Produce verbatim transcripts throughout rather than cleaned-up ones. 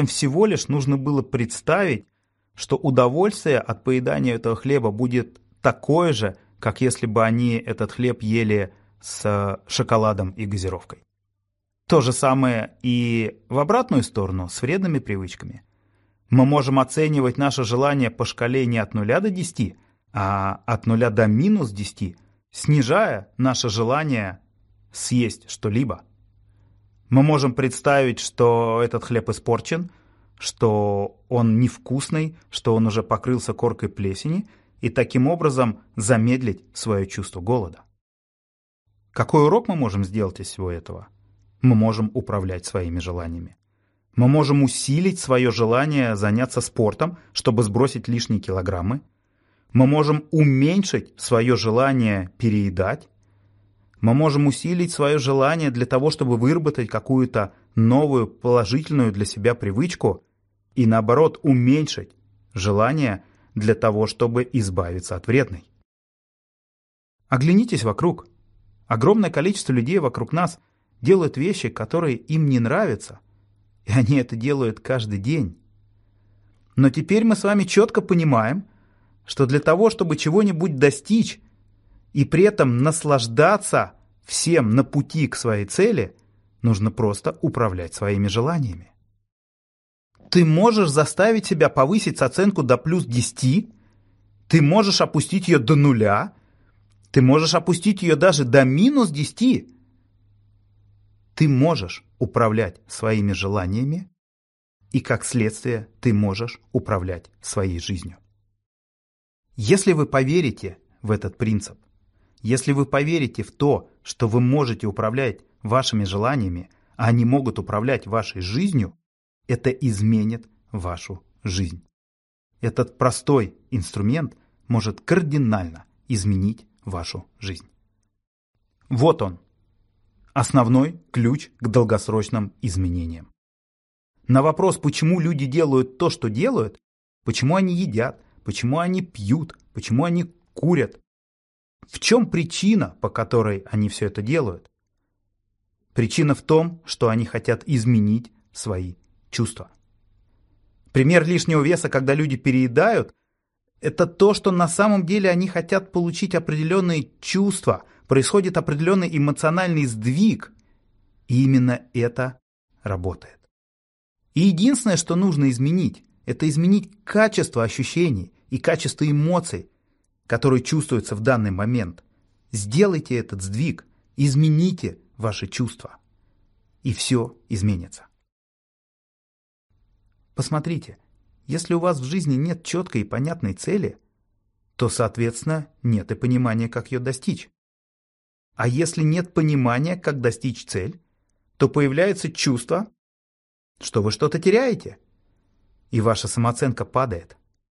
Им всего лишь нужно было представить, что удовольствие от поедания этого хлеба будет такое же, как если бы они этот хлеб ели с шоколадом и газировкой. То же самое и в обратную сторону с вредными привычками. Мы можем оценивать наше желание по шкале не от нуля до десяти, а от нуля до минус десяти, снижая наше желание съесть что-либо. Мы можем представить, что этот хлеб испорчен, что он невкусный, что он уже покрылся коркой плесени, и таким образом замедлить свое чувство голода. Какой урок мы можем сделать из всего этого? Мы можем управлять своими желаниями. Мы можем усилить свое желание заняться спортом, чтобы сбросить лишние килограммы. Мы можем уменьшить свое желание переедать. Мы можем усилить свое желание для того, чтобы выработать какую-то новую положительную для себя привычку и, наоборот, уменьшить желание для того, чтобы избавиться от вредной. Оглянитесь вокруг. Огромное количество людей вокруг нас делают вещи, которые им не нравятся, и они это делают каждый день. Но теперь мы с вами четко понимаем, что для того, чтобы чего-нибудь достичь и при этом наслаждаться всем на пути к своей цели, нужно просто управлять своими желаниями. Ты можешь заставить себя повысить оценку до плюс десяти, ты можешь опустить ее до нуля, ты можешь опустить ее даже до минус десяти. Ты можешь управлять своими желаниями, и как следствие ты можешь управлять своей жизнью. Если вы поверите в этот принцип, если вы поверите в то, что вы можете управлять вашими желаниями, а они могут управлять вашей жизнью, это изменит вашу жизнь. Этот простой инструмент может кардинально изменить вашу жизнь. Вот он, основной ключ к долгосрочным изменениям. На вопрос, почему люди делают то, что делают, почему они едят, почему они пьют, почему они курят, в чем причина, по которой они все это делают? Причина в том, что они хотят изменить свои чувства. Пример лишнего веса, когда люди переедают, это то, что на самом деле они хотят получить определенные чувства, происходит определенный эмоциональный сдвиг, и именно это работает. И единственное, что нужно изменить, это изменить качество ощущений и качество эмоций, которые чувствуются в данный момент. Сделайте этот сдвиг, измените ваши чувства, и все изменится. Посмотрите, если у вас в жизни нет четкой и понятной цели, то, соответственно, нет и понимания, как ее достичь. А если нет понимания, как достичь цель, то появляется чувство, что вы что-то теряете, и ваша самооценка падает.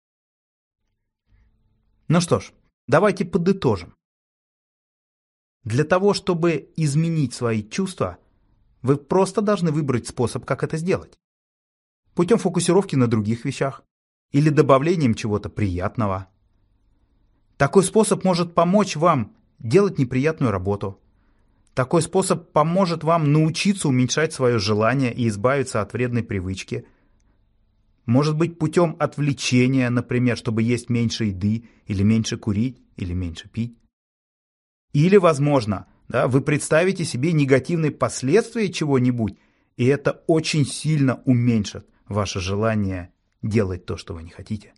Ну что ж, давайте подытожим. Для того, чтобы изменить свои чувства, вы просто должны выбрать способ, как это сделать. Путем фокусировки на других вещах или добавлением чего-то приятного. Такой способ может помочь вам делать неприятную работу. Такой способ поможет вам научиться уменьшать свое желание и избавиться от вредной привычки. Может быть, путем отвлечения, например, чтобы есть меньше еды, или меньше курить, или меньше пить. Или, возможно, да, вы представите себе негативные последствия чего-нибудь, и это очень сильно уменьшит ваше желание делать то, что вы не хотите.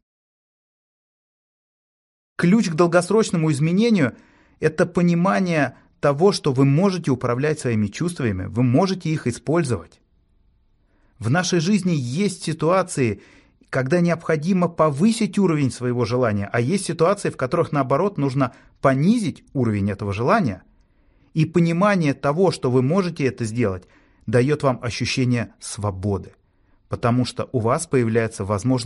Ключ к долгосрочному изменению – это понимание того, что вы можете управлять своими чувствами, вы можете их использовать. В нашей жизни есть ситуации, когда необходимо повысить уровень своего желания, а есть ситуации, в которых, наоборот, нужно понизить уровень этого желания. И понимание того, что вы можете это сделать, дает вам ощущение свободы, потому что у вас появляется возможность